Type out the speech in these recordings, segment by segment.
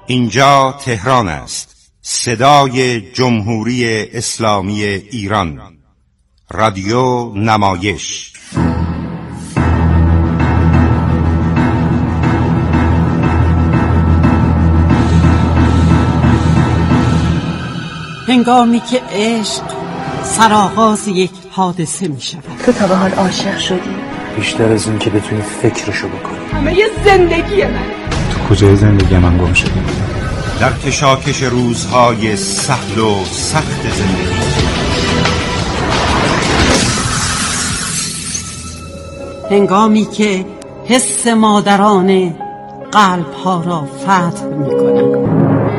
اینجا تهران است، صدای جمهوری اسلامی ایران، رادیو نمایش. هنگامی که عشق سرآغاز یک حادثه می شود. تو تا به حال عاشق شدی؟ بیشتر از این که بتونی فکرشو بکنی. همه یه زندگی من. تو کجای زندگی من گم شدی؟ در کشاکش روزهای سهل و سخت زندگی. هنگامی که حس مادرانه قلب‌ها را فتح می‌کنند.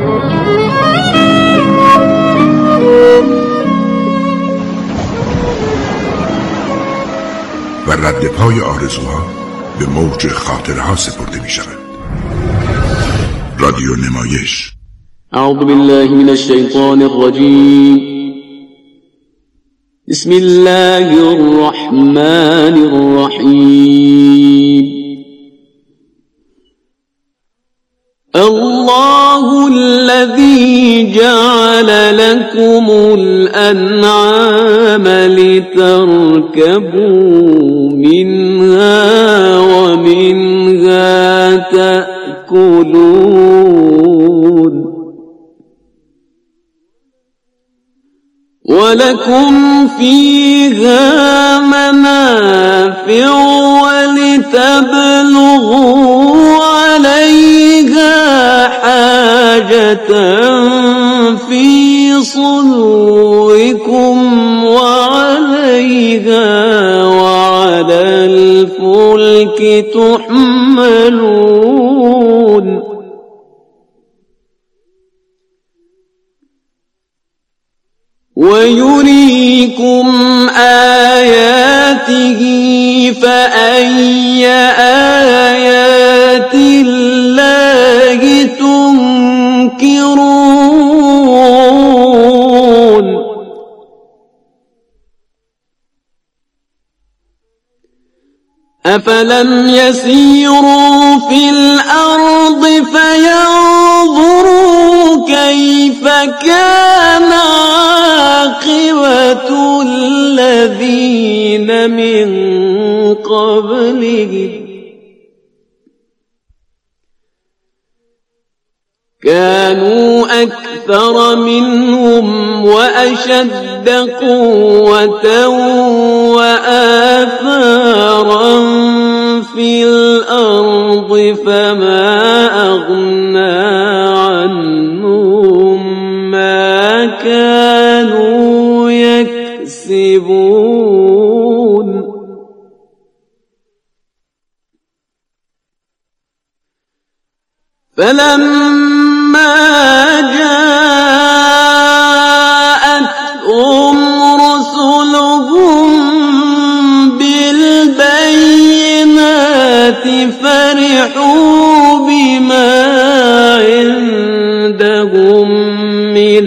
و رد پای آرزوها به موج خاطرها سپرده می شود. رادیو نمایش. اعوذ بالله من الشیطان الرجیم. بسم الله الرحمن الرحیم. الله الذي جعل لكم الأنعام لتركبوا منها ومنها تأكلون ولكم فيها منافع ولتبلغوا عليها حاجة في صدوركم وعليها وعلى الفلك تحملون ويريكم آياته فأي آيات الله تنكرون أفلم يسيروا في الأرض فينظروا كيف كان عاقبة الذين من قبلهم كانوا أكثر منهم وأشد قوة وآثارا في الأرض فما أغنى عنهم ما كانوا يكسبون فلما جاءتهم رسلهم بالبينات فرحوا بما عندهم من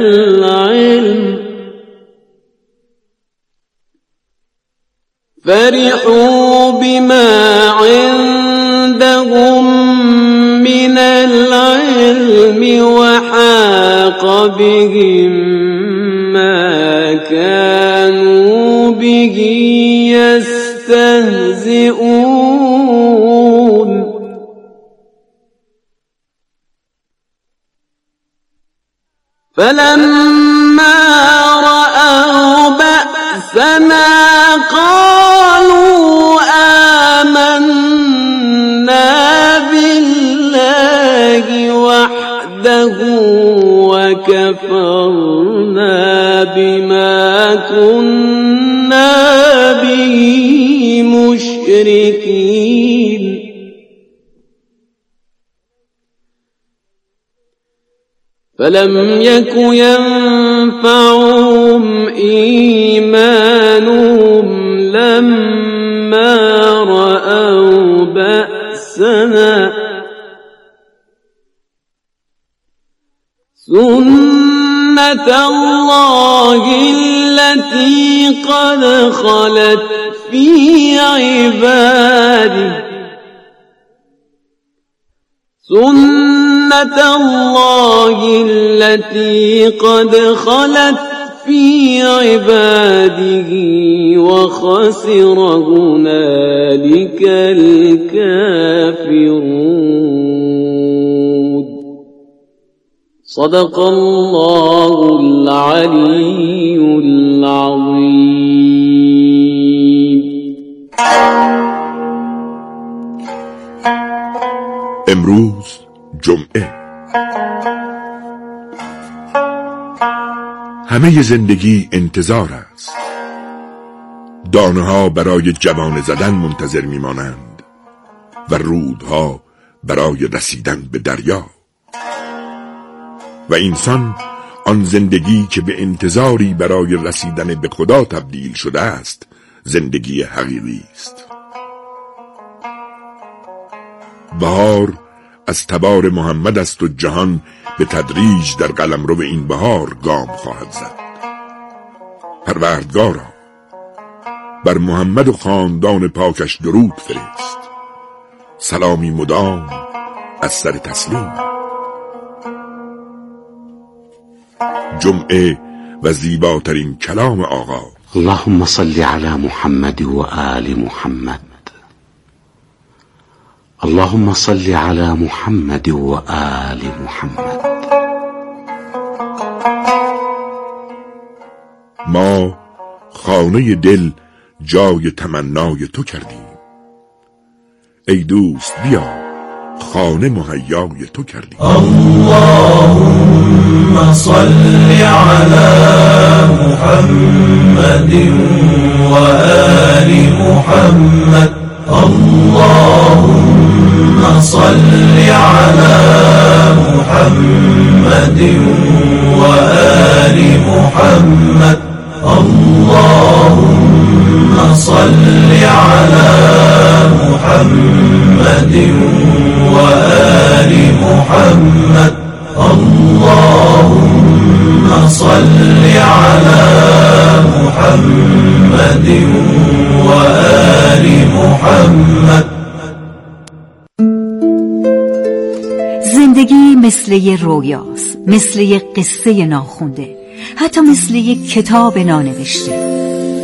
العلم وحاق بهم ما كانوا به يستهزئون فلما رأوا بأسنا قالوا آمنا بالله وحده وكفرنا بما كنا به مشركين فلم يك ينفعهم إيمانهم لما رأوا بأسنا سنة الله التي قد خلت في عباده سنة سنة الله التي قد خلت في عباده وخسر هنالك الكافرون. صدق الله العلي العظيم. امروز جمعه. همه زندگی انتظار است. دانه ها برای جوانه زدن منتظر میمانند و رودها برای رسیدن به دریا، و انسان آن زندگی که به انتظاری برای رسیدن به خدا تبدیل شده است زندگی حقیقی است. بهار از تبار محمد است و جهان به تدریج در قلمرو این بهار گام خواهد زد. پروردگارا بر محمد و خاندان پاکش درود فرست، سلامی مدام از سر تسلیم. جمعه و زیباترین کلام آقا: اللهم صل على محمد و آل محمد. اللهم صل على محمد و آل محمد. ما خانه دل جای تمنای تو کردیم، ای دوست بیا خانه مهیای تو کردیم. اللهم صل على محمد و آل محمد. اللهم صل على محمد و آل محمد. اللهم صل على محمد و آل محمد. اللهم صل على محمد و آل محمد. زندگی مثل یه رویاست، مثل یه قصه ناخونده، حتی مثل یه کتاب نانوشته.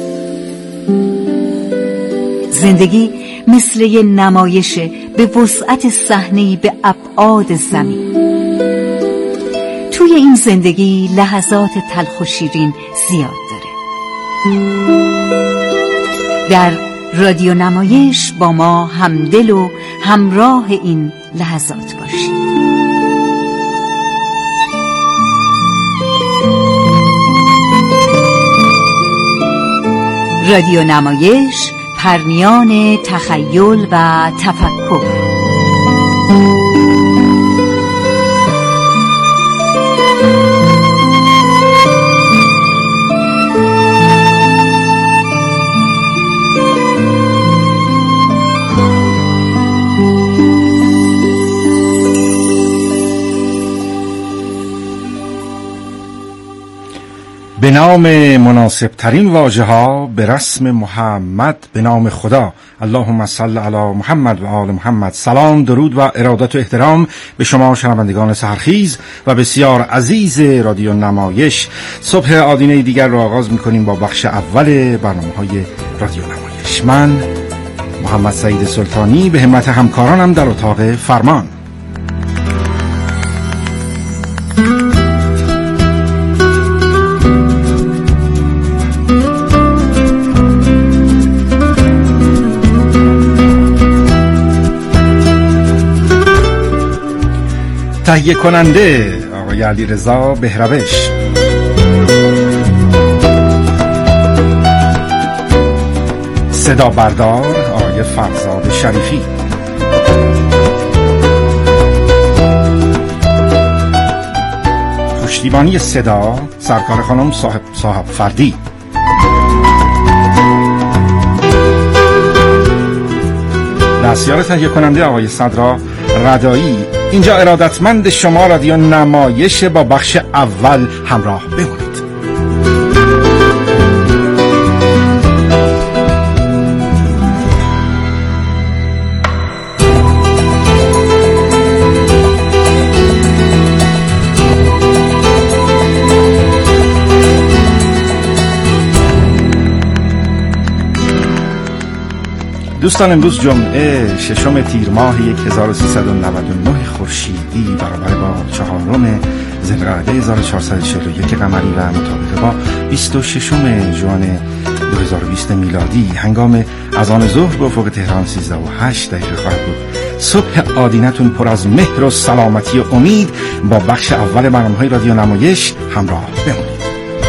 زندگی مثل یه نمایشه به وسعت صحنه‌ای به ابعاد زمین. توی این زندگی لحظات تلخ و شیرین زیاد داره. در رادیو نمایش با ما همدل و همراه این لحظات باشید. رادیو نمایش، پرمیان تخیل و تفکر. به نام مناسب ترین واژه ها به رسم محمد، به نام خدا. اللهم صل علی محمد و آل محمد. سلام، درود و ارادت و احترام به شما شنوندگان سحرخیز و بسیار عزیز رادیو نمایش. صبح آدینه دیگر را آغاز می‌کنیم با بخش اول برنامه‌های رادیو نمایش. من محمد سعید سلطانی به همت همکارانم در اتاق فرمان. تهیه کننده آقای علیرضا بهروش، صدا بردار آقای فرزاد شریفی، پشتیبانی صدا سرکار خانم صاحب فردی، دستیار تهیه کننده آقای صدرا ردایی. اینجا ارادتمند شما رادیو نمایش، با بخش اول همراه بمونید. دوستان، امروز جمعه 6 تیر ماه 1399 خورشیدی برابر با 4 ذوالقعده 1441 قمری و مطابق با 26 ژوئن 2020 میلادی هنگام اذان ظهر به افق تهران 13:08 خواهد بود. صبح آدینتون پر از مهر و سلامتی و امید. با بخش اول برنامه‌های رادیو نمایش همراه بمونید.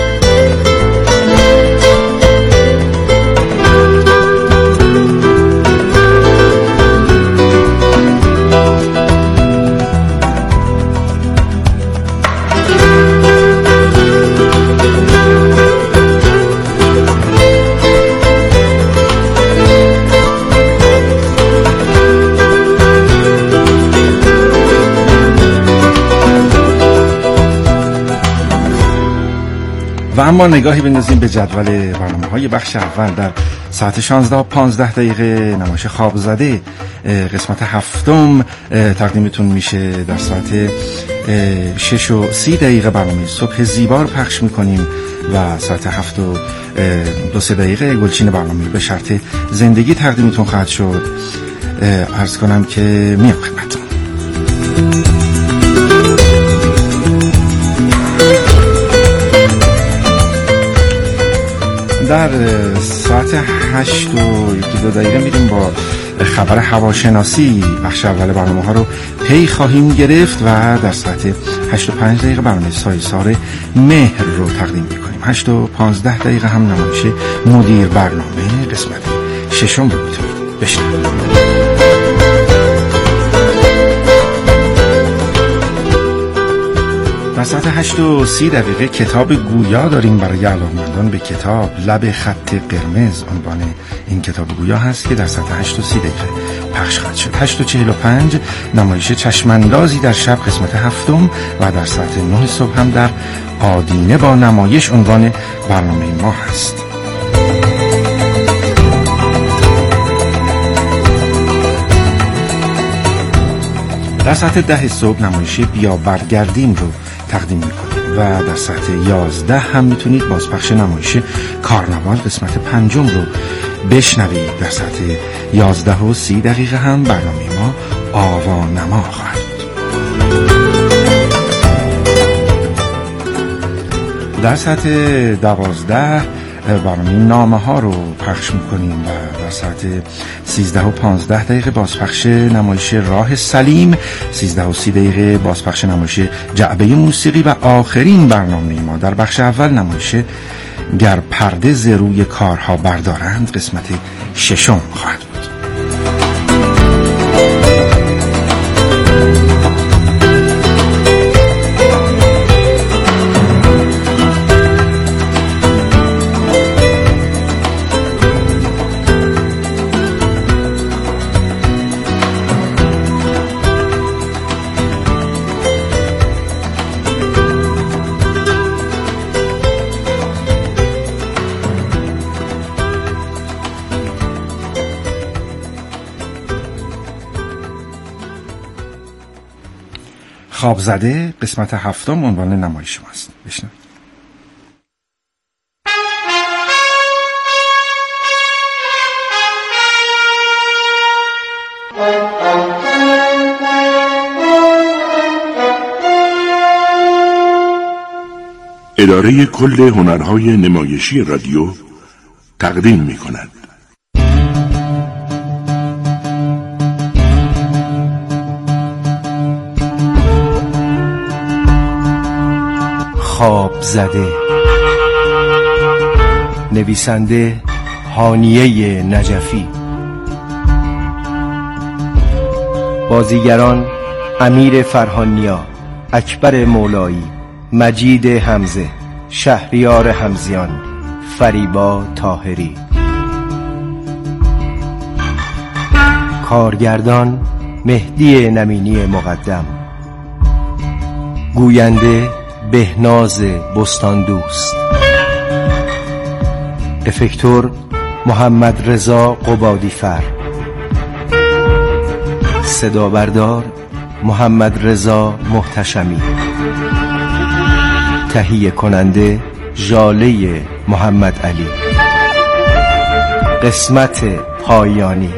و اما نگاهی بندازیم به جدول برنامه‌های بخش اول. در ساعت 16:15 نمایش خواب زده قسمت 7 تقدیمتون میشه. در ساعت 6:30 برنامه صبح زیبا رو پخش میکنیم و ساعت 7:02 گلچین برنامه به شرط زندگی تقدیمتون خواهد شد. عرض کنم که میام خدمتتون. در ساعت 8:02 میریم با خبر هواشناسی. بخش اول برنامه ها رو پی خواهیم گرفت و در ساعت 8:05 برنامه سایسار مهر رو تقدیم میکنیم. 8:15 هم نمایش مدیر برنامه قسمت 6 رو میتونید بشنوید. در ساعت 8:30 کتاب گویا داریم برای علاقه‌مندان به کتاب. لب خط قرمز عنوان این کتاب گویا هست که در ساعت 8:30 پخش خواهد شد. 8:45 نمایش چشماندازی در شب قسمت 7 و در ساعت 9 صبح هم در آدینه با نمایش عنوان برنامه ما هست. در ساعت 10 صبح نمایش بیا برگردیم رو تقدیم میکنیم و در ساعت 11 هم میتونید بازپخش نمایش کارناوال قسمت 5 رو بشنوید. در ساعت 11:30 هم برنامه ما آوانما خواهد بود. در ساعت 12 برنامه نامه ها رو پخش میکنیم و در ساعت 13:15 بازپخش نمایش راه سلیم، 13:30 بازپخش نمایش جعبه موسیقی و آخرین برنامه ما در بخش اول نمایش گر پرده ز روی کارها بردارند قسمت 6 خواهد بود. خواب زده قسمت 7 عنوان نمایش ماست. بشنوید. اداره کل هنرهای نمایشی رادیو تقدیم می‌کند. خواب زده، نویسنده هانیه نجفی، بازیگران امیر فرهانیا، اکبر مولایی، مجید حمزه، شهریار حمزیان، فریبا طاهری. کارگردان مهدی نمینی مقدم، گوینده بهناز بستان دوست، افکتور محمد رضا قبادیفر، صدا بردار محمد رضا محتشمی، تهیه کننده ژاله محمد علی. قسمت پایانی.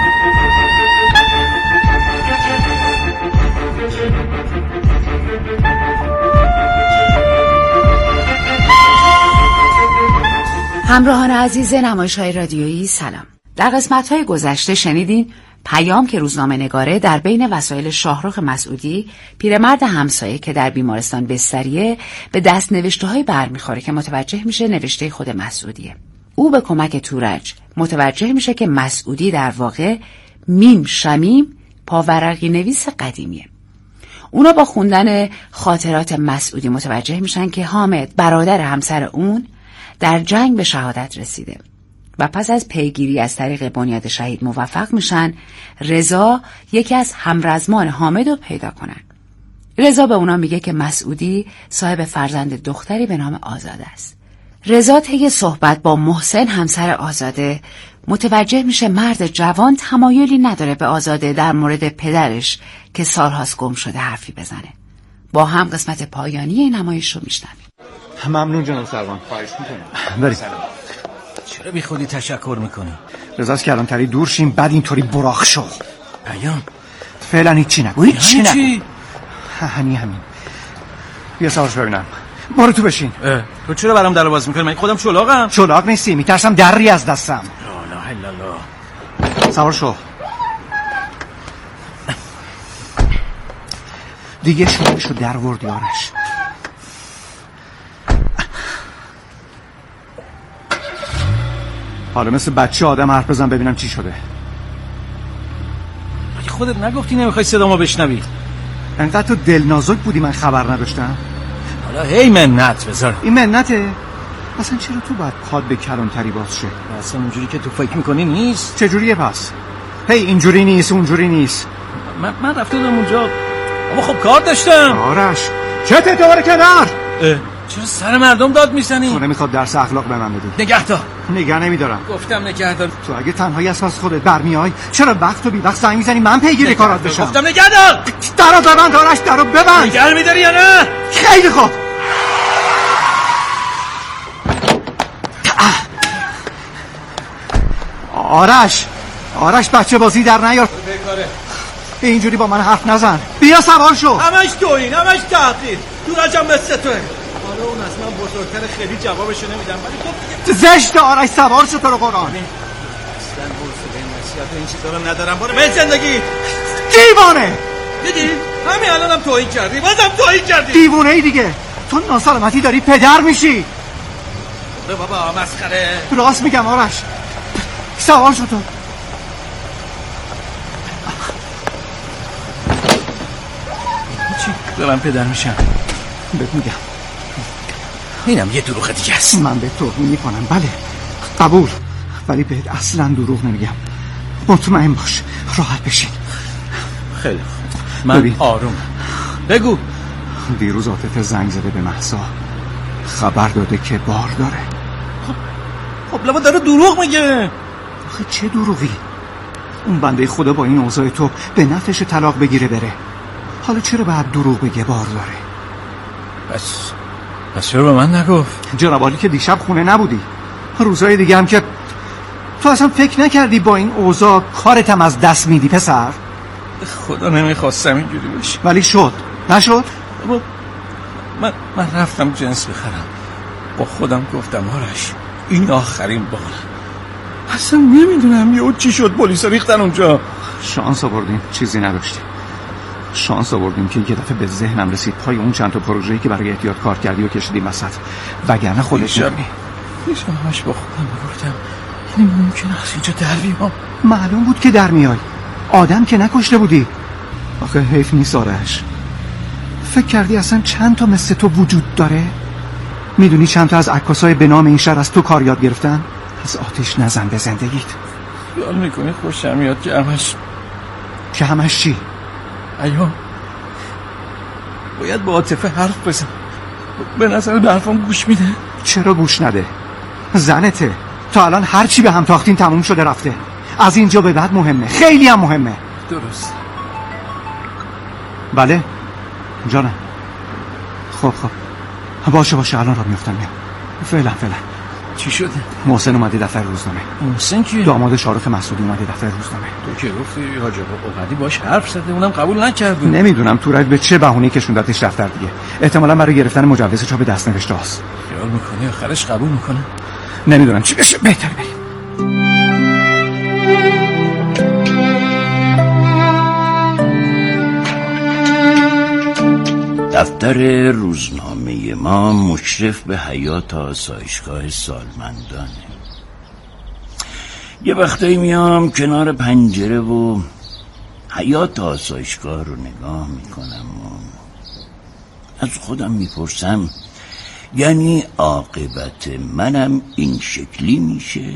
همراهان عزیز نمایش‌های رادیویی سلام. در قسمت‌های گذشته شنیدین پیام که روزنامه نگاره در بین وسایل شاهرخ مسعودی، پیرمرد همسایه که در بیمارستان بستریه، به دست نوشته‌های برمیخوره که متوجه میشه نوشته خود مسعودیه. او به کمک تورج متوجه میشه که مسعودی در واقع میم شمیم پاورقی نویس قدیمیه. اونا با خوندن خاطرات مسعودی متوجه میشن که حامد برادر همسر اون در جنگ به شهادت رسیده و پس از پیگیری از طریق بنیاد شهید موفق میشن رضا یکی از همرزمان حامد رو پیدا کنن. رضا به اونا میگه که مسعودی صاحب فرزند دختری به نام آزاده است. رضا طی صحبت با محسن همسر آزاده متوجه میشه مرد جوان تمایلی نداره به آزاده در مورد پدرش که سالهاست گم شده حرفی بزنه. با هم قسمت پایانی نمایش رو میشنویم. ممنون جناب سروان. خواهش میکنم. برید. چرا بی خودی تشکر میکنی؟ رضاست که الان تری دور شیم بعد اینطوری براق شو. پیام فعلا هیچی نگو. هیچی نگو. چی؟ همین. بیا سوارش ببینم. برو تو بشین. تو چرا برام در باز میکنی؟ من خودم چلاقم. چلاق نیستی، میترسم دری از دستم. لا اله الا الله. سوار شو. دیگه شورشو در ورد یارش. حالا مثل بچه آدم حرف بزن ببینم چی شده. اگه خودت نگفتی نمیخوای صدامو بشنوی؟ انقدر تو دل نازک بودی من خبر نداشتم. حالا هی منت بذار. این منته؟ اصلا چرا تو باید پاد به کلانتری باز شه؟ اصلا اونجوری که تو فکر میکنی نیست. چجوریه پس؟ هی اینجوری نیست اونجوری نیست. من رفتم اونجا اما خب کار داشتم. آرش چته دوباره کنار؟ چرا سر مردم داد میزنی؟ تو نمیخواد درس اخلاق به من بدی. نگهدار. نگه نمیدارم. گفتم نگهدار. تو اگه تنهایی از خودت برمیای چرا وقت و بی وقت زنگ میزنی من پیگیر کارات بشم؟ گفتم نگهدار. درو ببند آرش، درو ببند. نگه میداری یا نه؟ خیلی خوب. آرش بچه بازی در نیار. اینجوری با من حرف نزن. بیا سوار شو. همش تویین، همش تحقیر. دورجم مثل توه. حالا اون از من بزرگتر خیلی جوابشو نمیدم ولی تو زشت. آرش سوار شو تو رو قرآن. اصلا حوصله نصیحت این چیزا رو ندارم. برو به زندگی. دیوانه. دیدی؟ همین الانم توهین کردی. بازم توهین کردی. دیوونه ای دیگه. تو ناسلامتی داری پدر میشی. بابا مسخره. راست میگم آرش. سوار شو تو. دارم پدر میشم. بهت میگم اینم یه دروغ دیگه است. من به توهین میکنم بله قبول، ولی بهت اصلا دروغ نمیگم. مطمئن باش راحت بشین. خیلی من ببین. آروم بگو. دیروز عاطفه زنگ زده به مهسا، خبر داده که بار داره. خب لما داره دروغ میگه. آخه چه دروغی؟ اون بنده خدا با این اوضاع تو به نفعش طلاق بگیره بره. حالا چرا باید دروغ بگه بار داره؟ پس چرا به من نگفت؟ جناب عالی که دیشب خونه نبودی، روزهای دیگه هم که تو اصلا فکر نکردی با این اوضاع کارتم از دست میدی پسر؟ خدا نمیخواستم اینجوری بشه ولی شد. نشد؟ من رفتم جنس بخرم، با خودم گفتم آرش این آخرین بار. اصلا نمیدونم یهو چی شد پلیسا ریختن اونجا. شانس آوردیم چیزی نداشتیم. شانس آوردیم که یه دفعه به ذهنم رسید پای اون چند تا پروژه‌ای که برای احتیاط کار کردی و کشیدیم وسط، وگرنه خودش نمی. همش با خودم میگفتم یعنی ممکنه از اینجا در بیام. معلوم بود که در میای، آدم که نکشته بودی. آخه حیف نیست آرش. فکر کردی اصلا چند تا مثل تو وجود داره؟ میدونی چند تا از عکاسای به نام این شهر از تو کار یاد گرفتن؟ از آتش نزن به زندگیت. خیال میکنی خوشم میاد که همش چی؟ ایوه باید با عاطفه حرف بزن. به نظر به حرفم گوش میده. چرا گوش نده؟ زنته. تا الان هر چی به هم تاختین تموم شده رفته. از اینجا به بعد مهمه، خیلی هم مهمه. درست. بله جانم. خب باشه الان را میفتم. فعلا چی شده؟ محسن اومده دفتر روزنامه. محسن کیه؟ داماد شاهرخ مسعودی اومده دفتر روزنامه. تو که گفتی حاج آقا اومدی باش حرف زده، اونم قبول نکرد. نمیدونم تورج به چه بهونه‌ای کشوندتش دفتر دیگه. احتمالاً برای گرفتن مجوز چاپ دست‌نوشته است. خیال می‌کنی آخرش قبول می‌کنه؟ نمیدونم چی بشه. بهتر بریم. دفتر روزنامه ما مشرف به حیات آسایشگاه سالمندانه. یه وقتایی میام کنار پنجره و حیات آسایشگاه رو نگاه میکنم و از خودم میپرسم یعنی عاقبت منم این شکلی میشه؟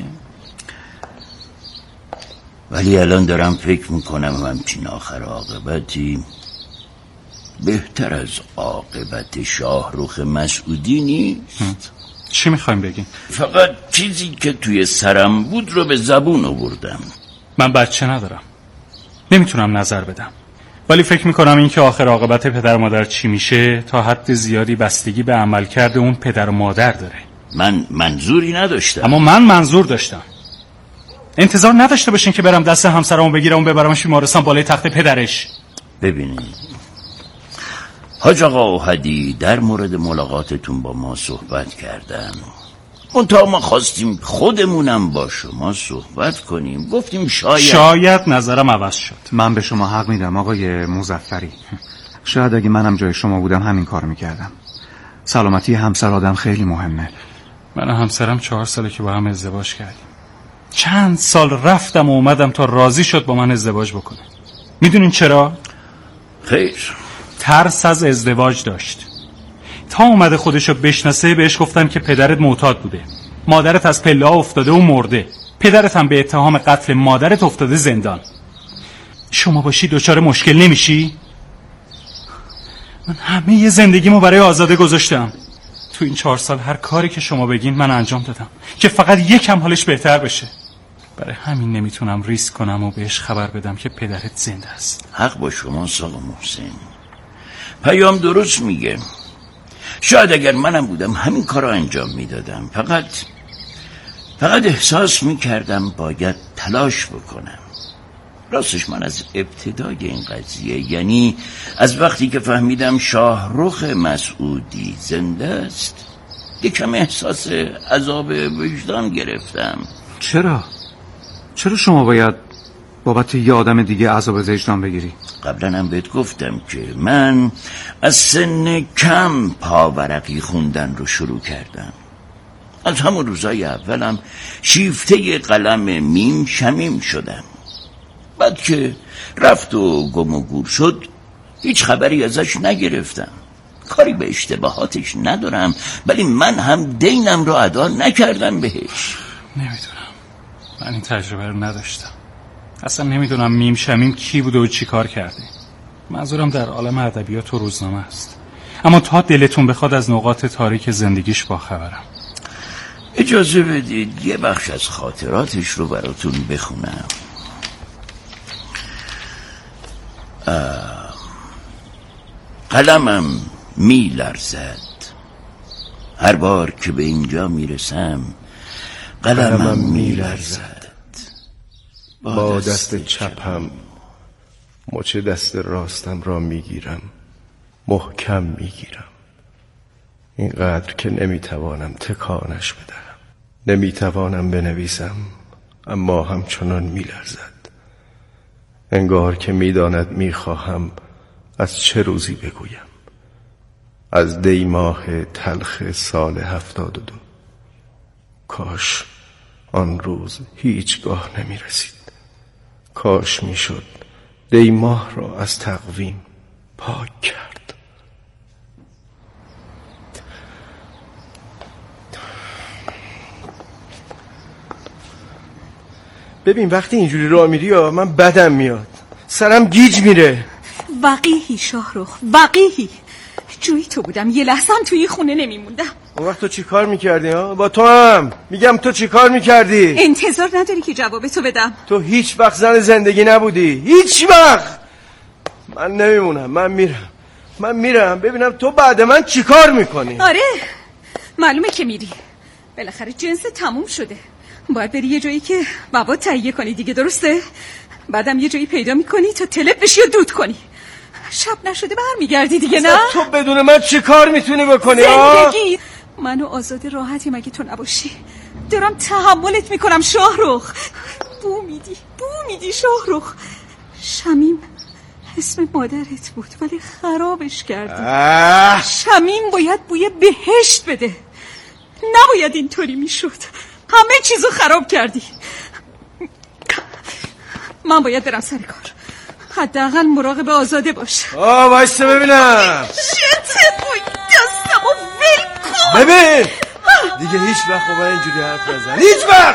ولی الان دارم فکر میکنم همچین آخر عاقبتی بهتر از عاقبت شاهرخ مسعودی نیست. چی میخوایم بگیم؟ فقط چیزی که توی سرم بود رو به زبون آوردم. من بچه ندارم، نمیتونم نظر بدم، ولی فکر میکنم این که آخر عاقبت پدر و مادر چی میشه تا حد زیادی بستگی به عملکرد اون پدر و مادر داره. من منظوری نداشتم. اما من منظور داشتم. انتظار نداشته باشین که برم دست همسرمو بگیرم و ببرمش بیمارستان بالای تخت پدرش. ببینید حاج آقا اوحدی در مورد ملاقاتتون با ما صحبت کردن. منتها ما خواستیم خودمونم با شما صحبت کنیم. گفتیم شاید نظرم عوض شد. من به شما حق میدم آقای مظفری. شاید اگه منم جای شما بودم همین کار میکردم. سلامتی همسر آدم خیلی مهمه. من و همسرم 4 ساله که با هم ازدواج کردیم. چند سال رفتم و اومدم تا راضی شد با من ازدواج بکنه. میدونین چرا؟ خیر. ترس از ازدواج داشت. تا اومده خودشو بشناسه بهش گفتن که پدرت معتاد بوده، مادرت از پله ها افتاده و مرده، پدرت هم به اتهام قتل مادرت افتاده زندان. شما باشی دچار مشکل نمیشی؟ من همه زندگیمو برای آزاده گذاشتم. تو این 4 سال هر کاری که شما بگین من انجام دادم که فقط یکم حالش بهتر بشه. برای همین نمیتونم ریسک کنم و بهش خبر بدم که پدرت زنده است. حق با شما آقا محسن، پیام درست میگه. شاید اگر منم بودم همین کار رو انجام میدادم. فقط احساس میکردم باید تلاش بکنم. راستش من از ابتدای این قضیه، یعنی از وقتی که فهمیدم شاهرخ مسعودی زنده است، یکم احساس عذاب وجدان گرفتم. چرا شما باید بابت یه آدم دیگه عذاب وجدان بگیری؟ قبلا هم بهت گفتم که من از سن کم پاورقی خوندن رو شروع کردم. از همون روزای اولم شیفته قلم میم شمیم شدم. بعد که رفت و گم و گور شد هیچ خبری ازش نگرفتم. کاری به اشتباهاتش ندارم، ولی من هم دینم رو ادا نکردم بهش. نمیدونم، من این تجربه رو نداشتم. اصلا نمیدونم میم شمیم کی بوده و چی کار کرده. منظورم در عالم ادبیات و روزنامه است. اما تا دلتون بخواد از نقاط تاریک زندگیش باخبرم. اجازه بدید یه بخش از خاطراتش رو براتون بخونم. قلمم می لرزد هر بار که به اینجا میرسم. قلمم می لرزد با دست چپم مچ دست راستم را میگیرم، محکم میگیرم، اینقدر که نمیتوانم تکانش بدهم. نمیتوانم بنویسم اما همچنان میلرزد، انگار که میداند میخواهم از چه روزی بگویم. از دی ماه تلخ سال 72. کاش آن روز هیچگاه نمیرسید. کاش میشد دی ماه را از تقویم پاک کرد. ببین وقتی اینجوری راه میری من بدم میاد، سرم گیج میره. وقیحی شاهرخ، وقیحی. جوی تو بودم یه لحظه هم توی خونه نمیموندم. اون وقت تو چی کار میکردی ها؟ با تو هم میگم تو چی کار میکردی؟ انتظار نداری که جواب تو بدم. تو هیچ وقت زن زندگی نبودی، هیچ وقت. من نمیمونم، من میرم ببینم تو بعد من چی کار میکنی. آره معلومه که میری. بالاخره جنس تموم شده. باید بری یه جایی که مواد تهیه کنی دیگه، درسته؟ بعدم یه جایی پیدا میکنی تا تلپ بشی و دود کنی. شب نشده برمیگردی دیگه، نه؟ تو بدون من چه کار میتونی بکنی؟ زندگی منو آزاد راحتی مگه تو نباشی؟ دارم تحملت میکنم شاهرخ. بو میدی شاهرخ. شمیم اسم مادرت بود ولی خرابش کردی. شمیم باید بوی بهشت بده، نباید اینطوری میشد. همه چیزو خراب کردی. من باید برم سر کار. حداقل مراقب آزاده باش. وایسا ببینم. شتت بوی دستمو ول کن. ببین دیگه هیچ وقت با من اینجوری حرف نزن، هیچ وقت.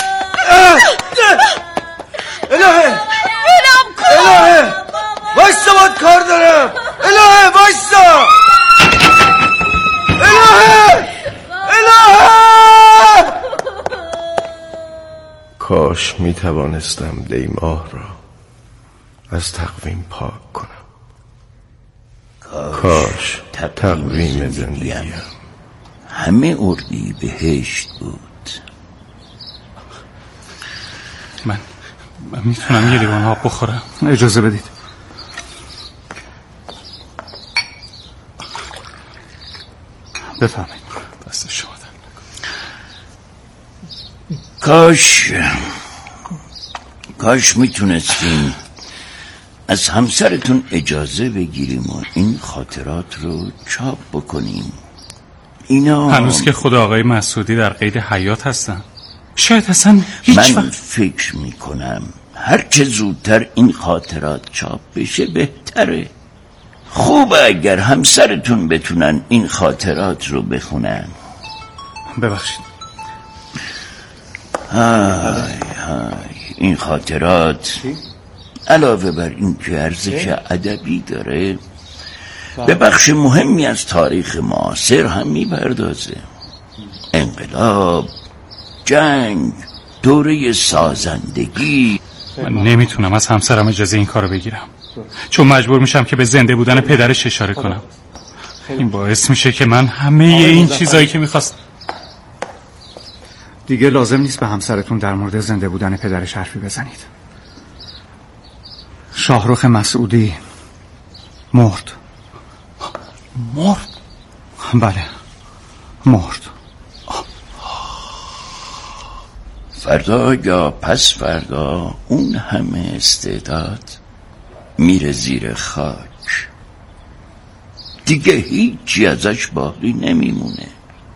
الهه ولم کن. الهه وایسا، باید کار دارم. الهه وایسا. الهه کاش می توانستم دیماه را از تقویم پاک کنم. کاش تقویم زندگیم همه اردی بهشت بود. من میتونم یه لیوان آب بخورم؟ اجازه بدید. بفرمایید. دست شما در. کاش میتونستیم از همسرتون اجازه بگیریم و این خاطرات رو چاپ بکنیم. اینا هنوز که خود آقای مسعودی در قید حیات هستن. شاید اصلا من فکر میکنم هر چه زودتر این خاطرات چاپ بشه بهتره. خوبه اگر همسرتون بتونن این خاطرات رو بخونن. ببخشید. این خاطرات علاوه بر این که ارزش ادبی داره به بخش مهمی از تاریخ معاصر هم میپردازه. انقلاب، جنگ، دوره سازندگی. من نمیتونم از همسرم اجازه این کارو بگیرم، چون مجبور میشم که به زنده بودن پدرش اشاره کنم. این باعث میشه که من همه این چیزایی که میخواست. دیگه لازم نیست به همسرتون در مورد زنده بودن پدرش حرفی بزنید. شاهرخ مسعودی مرد. بله، مرد. فردا یا پس فردا اون همه استعداد میره زیر خاک. دیگه هیچی ازش باقی نمیمونه.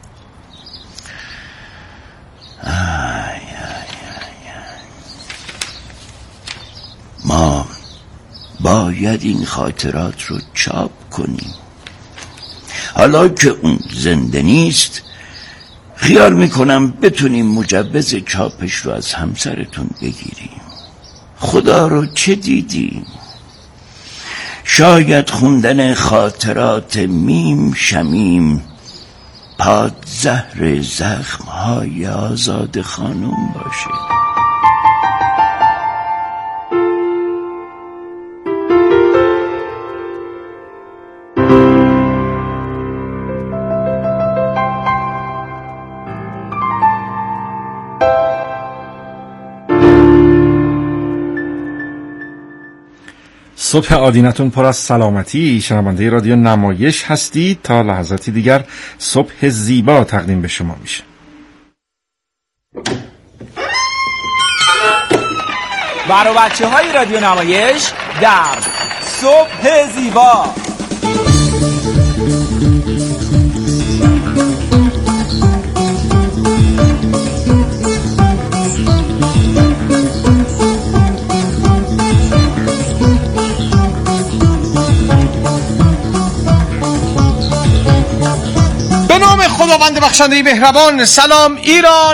ما باید این خاطرات رو چاپ کنیم. حالا که اون زنده نیست خیال میکنم بتونیم مجوز چاپش رو از همسرتون بگیریم. خدا رو چه دیدیم؟ شاید خوندن خاطرات میم شمیم پادزهر زخم‌های آزاد خانم باشه. صبح آدینتون پر از سلامتی. شنونده رادیو نمایش هستید. تا لحظاتی دیگر صبح زیبا تقدیم به شما میشه. برای بچه های رادیو نمایش در صبح زیبا. خداوند بخشنده مهربان. سلام ایران.